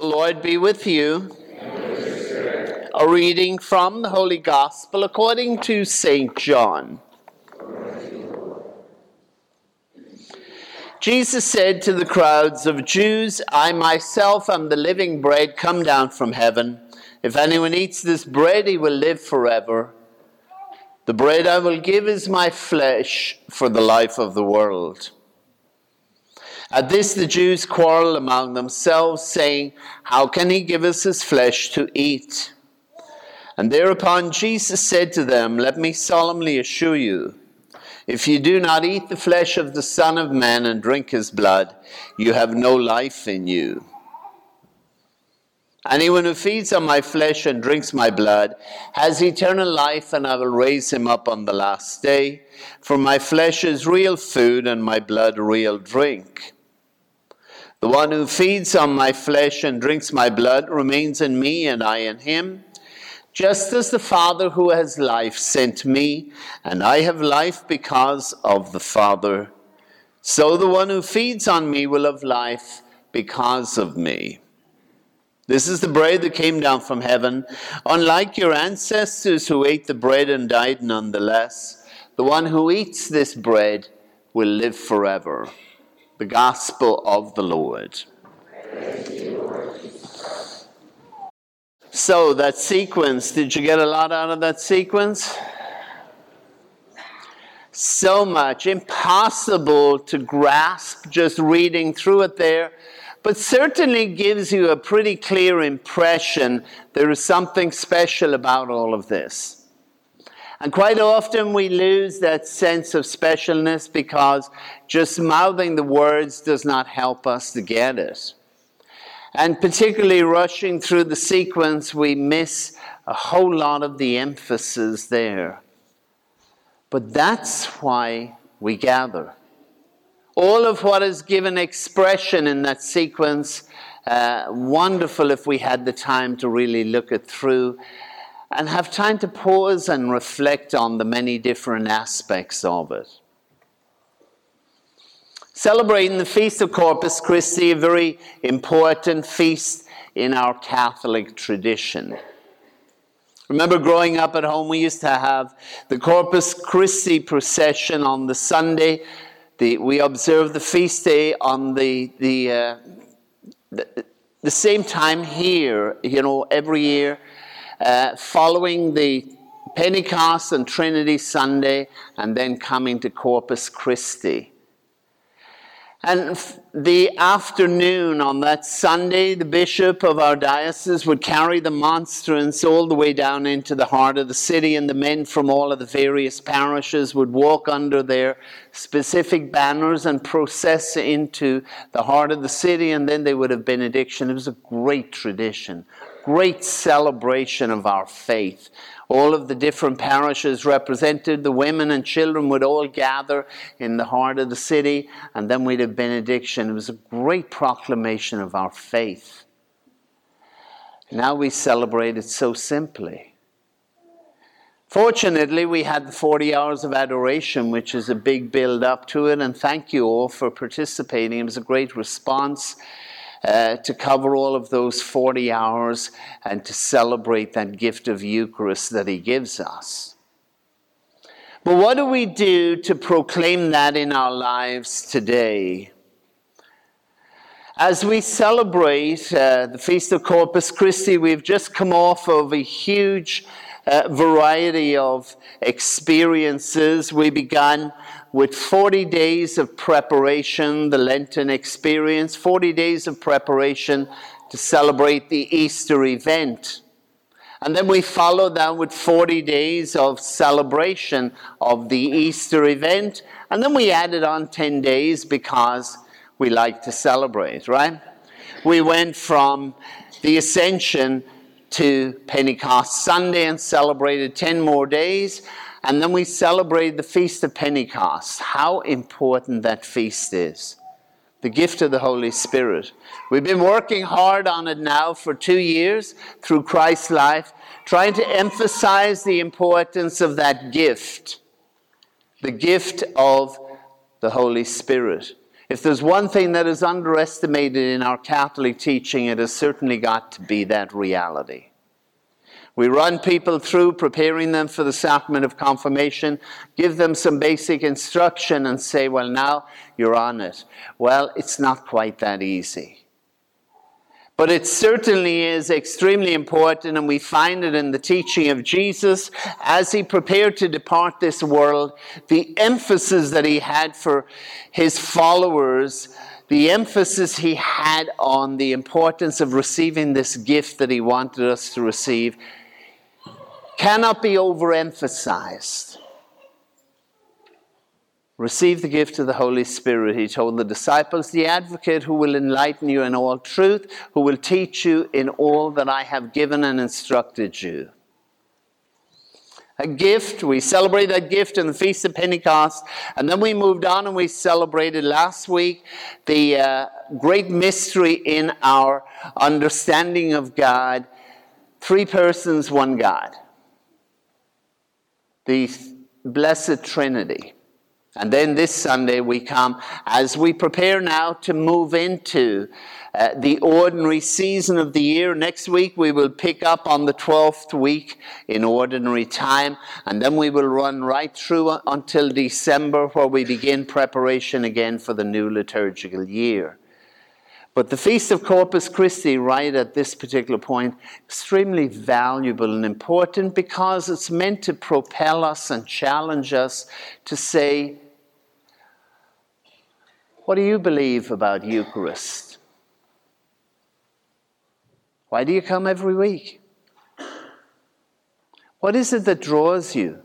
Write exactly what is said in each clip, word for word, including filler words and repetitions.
Lord be with you. A reading from the Holy Gospel according to Saint John. Jesus said to the crowds of Jews, I myself am the living bread come down from heaven. If anyone eats this bread, he will live forever. The bread I will give is my flesh for the life of the world. At this the Jews quarreled among themselves, saying, How can he give us his flesh to eat? And thereupon Jesus said to them, Let me solemnly assure you, if you do not eat the flesh of the Son of Man and drink his blood, you have no life in you. Anyone who feeds on my flesh and drinks my blood has eternal life, and I will raise him up on the last day. For my flesh is real food and my blood real drink. The one who feeds on my flesh and drinks my blood remains in me and I in him. Just as the Father who has life sent me, and I have life because of the Father, so the one who feeds on me will have life because of me. This is the bread that came down from heaven. Unlike your ancestors who ate the bread and died nonetheless, the one who eats this bread will live forever. The Gospel of the Lord. So, that sequence, did you get a lot out of that sequence? So much. Impossible to grasp just reading through it there, but certainly gives you a pretty clear impression there is something special about all of this. And quite often we lose that sense of specialness because just mouthing the words does not help us to get it. And particularly rushing through the sequence, we miss a whole lot of the emphasis there. But that's why we gather. All of what is given expression in that sequence, uh, wonderful if we had the time to really look it through and have time to pause and reflect on the many different aspects of it. Celebrating the Feast of Corpus Christi, a very important feast in our Catholic tradition. Remember growing up at home, we used to have the Corpus Christi procession on the Sunday. The, we observe the feast day on the, the, uh, the, the same time here, you know, every year. Uh, following the Pentecost and Trinity Sunday, and then coming to Corpus Christi. And f- the afternoon on that Sunday, the bishop of our diocese would carry the monstrance all the way down into the heart of the city, and the men from all of the various parishes would walk under their specific banners and process into the heart of the city, and then they would have benediction. It was a great tradition. Great celebration of our faith. All of the different parishes represented, the women and children would all gather in the heart of the city, and then we'd have benediction. It was a great proclamation of our faith. Now we celebrate it so simply. Fortunately, we had the forty hours of adoration, which is a big build up to it, and thank you all for participating. It was a great response. Uh, to cover all of those forty hours and to celebrate that gift of Eucharist that he gives us. But what do we do to proclaim that in our lives today? As we celebrate uh, the Feast of Corpus Christi, we've just come off of a huge uh, variety of experiences. We began with forty days of preparation, the Lenten experience, forty days of preparation to celebrate the Easter event. And then we followed that with forty days of celebration of the Easter event. And then we added on ten days because we like to celebrate, right? We went from the Ascension to Pentecost Sunday and celebrated ten more days. And then we celebrated the Feast of Pentecost. How important that feast is. The gift of the Holy Spirit. We've been working hard on it now for two years through Christ's life, trying to emphasize the importance of that gift. The gift of the Holy Spirit. If there's one thing that is underestimated in our Catholic teaching, it has certainly got to be that reality. We run people through preparing them for the sacrament of confirmation, give them some basic instruction and say, well, now you're on it. Well, it's not quite that easy. But it certainly is extremely important, and we find it in the teaching of Jesus as he prepared to depart this world, the emphasis that he had for his followers, the emphasis he had on the importance of receiving this gift that he wanted us to receive, cannot be overemphasized. Receive the gift of the Holy Spirit, he told the disciples, the advocate who will enlighten you in all truth, who will teach you in all that I have given and instructed you. A gift, we celebrate that gift in the Feast of Pentecost, and then we moved on and we celebrated last week the uh, great mystery in our understanding of God, three persons, one God. The Blessed Trinity. And then this Sunday we come, as we prepare now to move into uh, the ordinary season of the year. Next week we will pick up on the twelfth week in ordinary time. And then we will run right through until December, where we begin preparation again for the new liturgical year. But the Feast of Corpus Christi, right at this particular point, extremely valuable and important because it's meant to propel us and challenge us to say, what do you believe about Eucharist? Why do you come every week? What is it that draws you?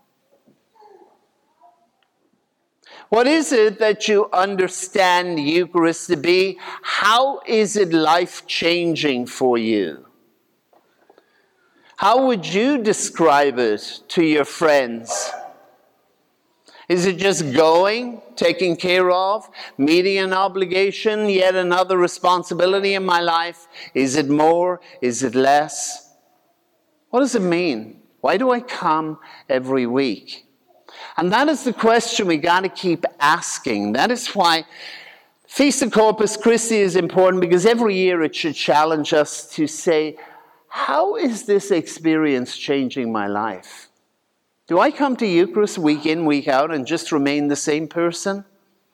What is it that you understand Eucharist to be? How is it life-changing for you? How would you describe it to your friends? Is it just going, taking care of, meeting an obligation, yet another responsibility in my life? Is it more? Is it less? What does it mean? Why do I come every week? And that is the question we got to keep asking. That is why Feast of Corpus Christi is important, because every year it should challenge us to say, how is this experience changing my life? Do I come to Eucharist week in, week out and just remain the same person?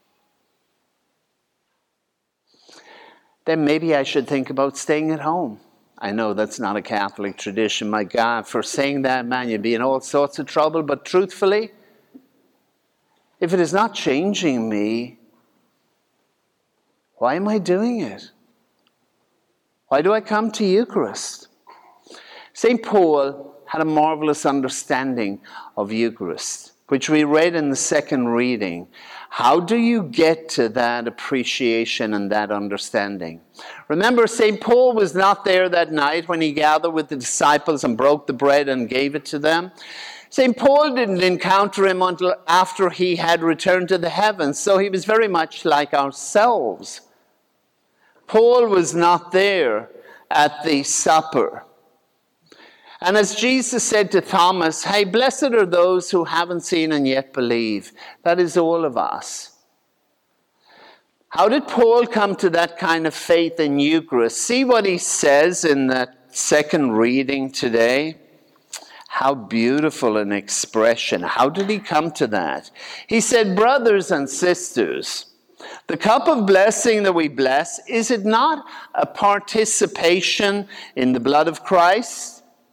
Then maybe I should think about staying at home. I know that's not a Catholic tradition. My God, for saying that, man, you'd be in all sorts of trouble. But truthfully, if it is not changing me, why am I doing it? Why do I come to Eucharist? Saint Paul had a marvelous understanding of Eucharist, which we read in the second reading. How do you get to that appreciation and that understanding? Remember, Saint Paul was not there that night when he gathered with the disciples and broke the bread and gave it to them. Saint Paul didn't encounter him until after he had returned to the heavens, so he was very much like ourselves. Paul was not there at the supper. And as Jesus said to Thomas, hey, blessed are those who haven't seen and yet believe. That is all of us. How did Paul come to that kind of faith in Eucharist? See what he says in that second reading today. How beautiful an expression. How did he come to that? He said, brothers and sisters, the cup of blessing that we bless, is it not a participation in the blood of Christ?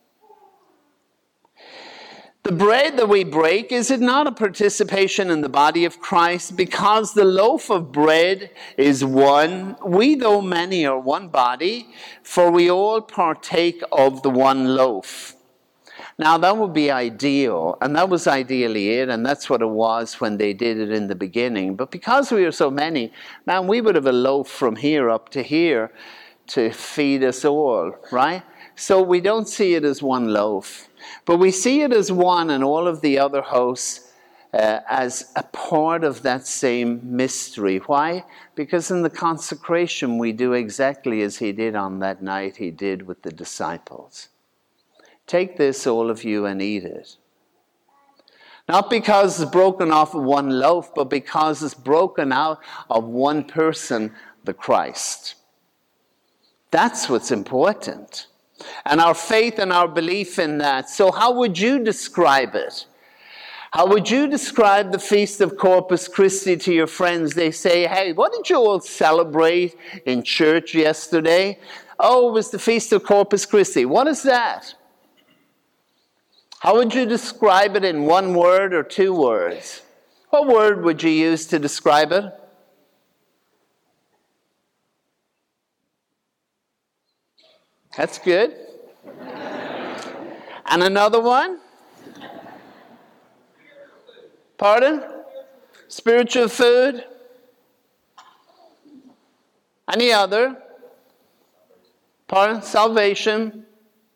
The bread that we break, is it not a participation in the body of Christ? Because the loaf of bread is one, we though many are one body, for we all partake of the one loaf. Now that would be ideal, and that was ideally it, and that's what it was when they did it in the beginning. But because we are so many, man, we would have a loaf from here up to here to feed us all, right? So we don't see it as one loaf. But we see it as one, and all of the other hosts uh, as a part of that same mystery. Why? Because in the consecration we do exactly as he did on that night he did with the disciples. Take this, all of you, and eat it. Not because it's broken off of one loaf, but because it's broken out of one person, the Christ. That's what's important. And our faith and our belief in that. So how would you describe it? How would you describe the Feast of Corpus Christi to your friends? They say, hey, what did you all celebrate in church yesterday? Oh, it was the Feast of Corpus Christi. What is that? How would you describe it in one word or two words? What word would you use to describe it? That's good. And another one? Pardon? Spiritual food? Any other? Pardon? Salvation?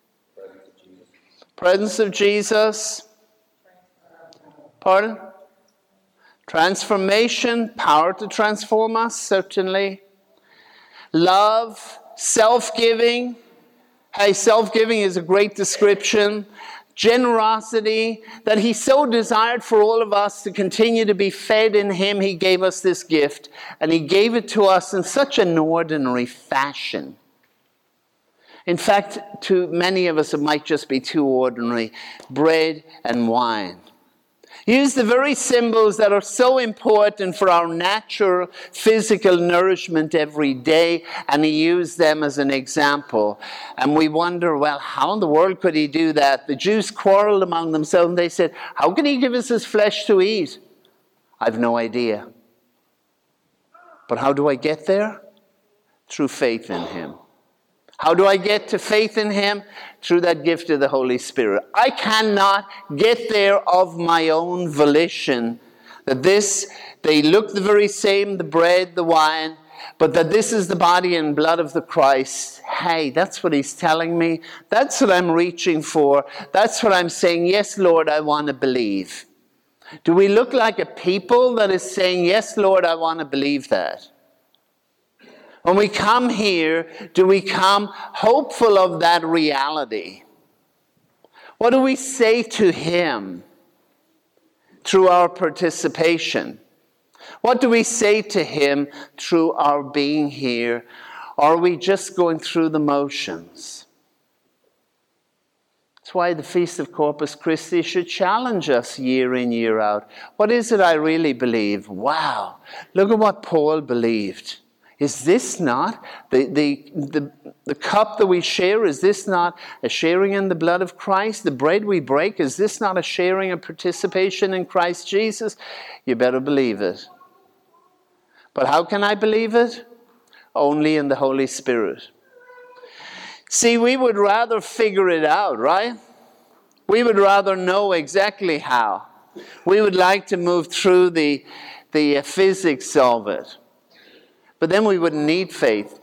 Presence of Jesus? Pardon? Transformation, power to transform us, certainly. Love, self-giving. Hey, self-giving is a great description. Generosity, that he so desired for all of us to continue to be fed in him. He gave us this gift, and he gave it to us in such an ordinary fashion. In fact, to many of us, it might just be too ordinary. Bread and wine. Use the very symbols that are so important for our natural physical nourishment every day, and he used them as an example. And we wonder, well, how in the world could he do that? The Jews quarreled among themselves, and they said, how can he give us his flesh to eat? I've no idea. But how do I get there? Through faith in him. How do I get to faith in him? Through that gift of the Holy Spirit. I cannot get there of my own volition. That this, they look the very same, the bread, the wine, but that this is the body and blood of the Christ. Hey, that's what he's telling me. That's what I'm reaching for. That's what I'm saying, yes, Lord, I want to believe. Do we look like a people that is saying, yes, Lord, I want to believe that? When we come here, do we come hopeful of that reality? What do we say to him through our participation? What do we say to him through our being here? Or are we just going through the motions? That's why the Feast of Corpus Christi should challenge us year in, year out. What is it I really believe? Wow, look at what Paul believed. Is this not the, the, the, the cup that we share? Is this not a sharing in the blood of Christ? The bread we break, is this not a sharing and participation in Christ Jesus? You better believe it. But how can I believe it? Only in the Holy Spirit. See, we would rather figure it out, right? We would rather know exactly how. We would like to move through the, the physics of it. But then we wouldn't need faith.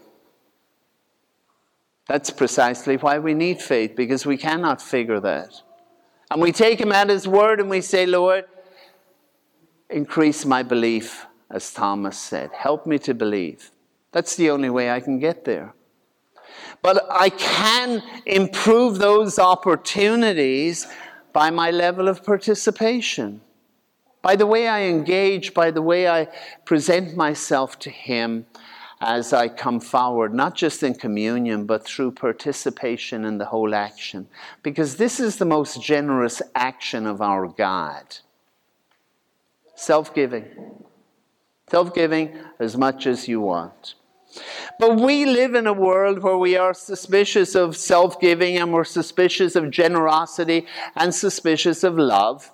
That's precisely why we need faith, because we cannot figure that. And we take him at his word and we say, Lord, increase my belief, as Thomas said. Help me to believe. That's the only way I can get there. But I can improve those opportunities by my level of participation. By the way I engage, by the way I present myself to him as I come forward, not just in communion, but through participation in the whole action. Because this is the most generous action of our God. Self-giving. Self-giving as much as you want. But we live in a world where we are suspicious of self-giving, and we're suspicious of generosity and suspicious of love.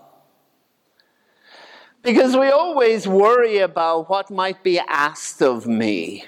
Because we always worry about what might be asked of me.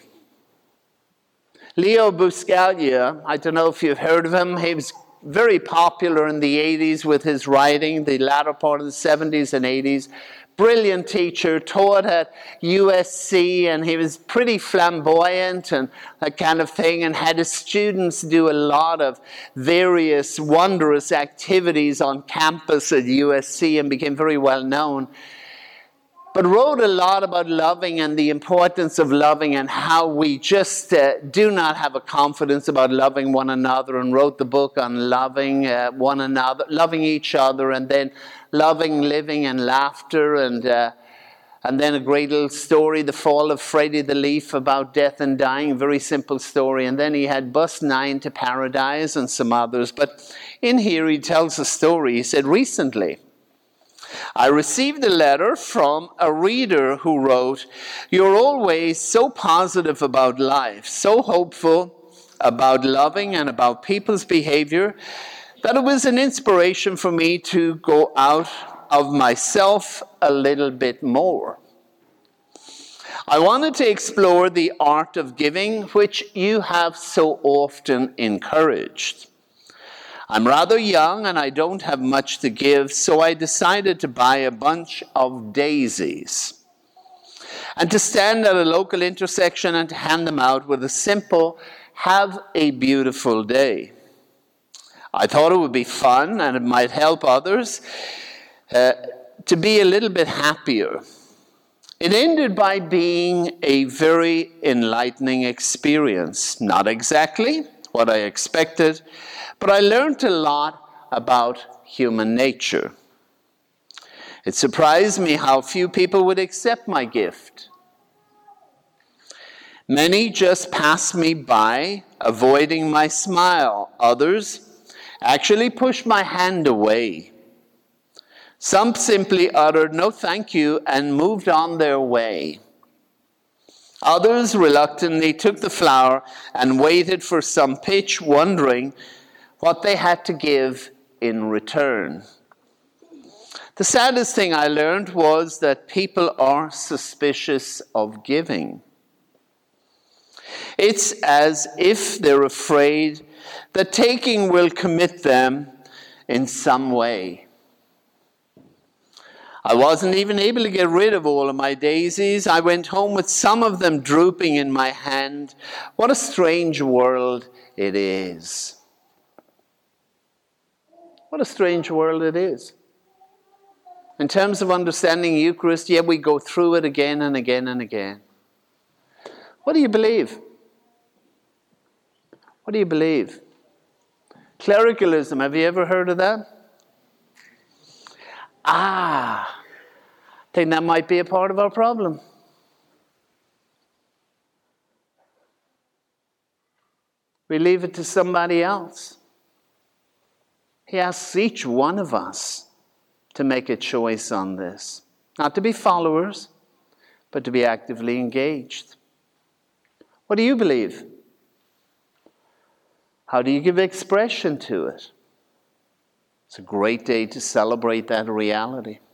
Leo Buscaglia, I don't know if you've heard of him, he was very popular in the eighties with his writing, the latter part of the seventies and eighties. Brilliant teacher, taught at U S C, and he was pretty flamboyant and that kind of thing, and had his students do a lot of various wondrous activities on campus at U S C and became very well known. but wrote a lot about loving and the importance of loving and how we just uh, do not have a confidence about loving one another, and wrote the book on loving uh, one another, loving each other, and then loving, living, and laughter, and uh, and then a great little story, The Fall of Freddie the Leaf, about death and dying, very simple story. And then he had Bus nine to Paradise and some others. But in here he tells a story. He said, recently, I received a letter from a reader who wrote, "You're always so positive about life, so hopeful about loving and about people's behavior, that it was an inspiration for me to go out of myself a little bit more. I wanted to explore the art of giving, which you have so often encouraged. I'm rather young and I don't have much to give, so I decided to buy a bunch of daisies and to stand at a local intersection and to hand them out with a simple, 'Have a beautiful day.' I thought it would be fun and it might help others uh, to be a little bit happier. It ended by being a very enlightening experience. Not exactly what I expected, but I learned a lot about human nature. It surprised me how few people would accept my gift. Many just passed me by, avoiding my smile. Others actually pushed my hand away. Some simply uttered, 'No, thank you,' and moved on their way. Others reluctantly took the flower and waited for some pitch, wondering what they had to give in return. The saddest thing I learned was that people are suspicious of giving. It's as if they're afraid that taking will commit them in some way. I wasn't even able to get rid of all of my daisies. I went home with some of them drooping in my hand. What a strange world it is. What a strange world it is. In terms of understanding Eucharist, yeah, we go through it again and again and again. What do you believe? What do you believe? Clericalism, have you ever heard of that? Ah, I think that might be a part of our problem. We leave it to somebody else. He asks each one of us to make a choice on this. Not to be followers, but to be actively engaged. What do you believe? How do you give expression to it? It's a great day to celebrate that reality.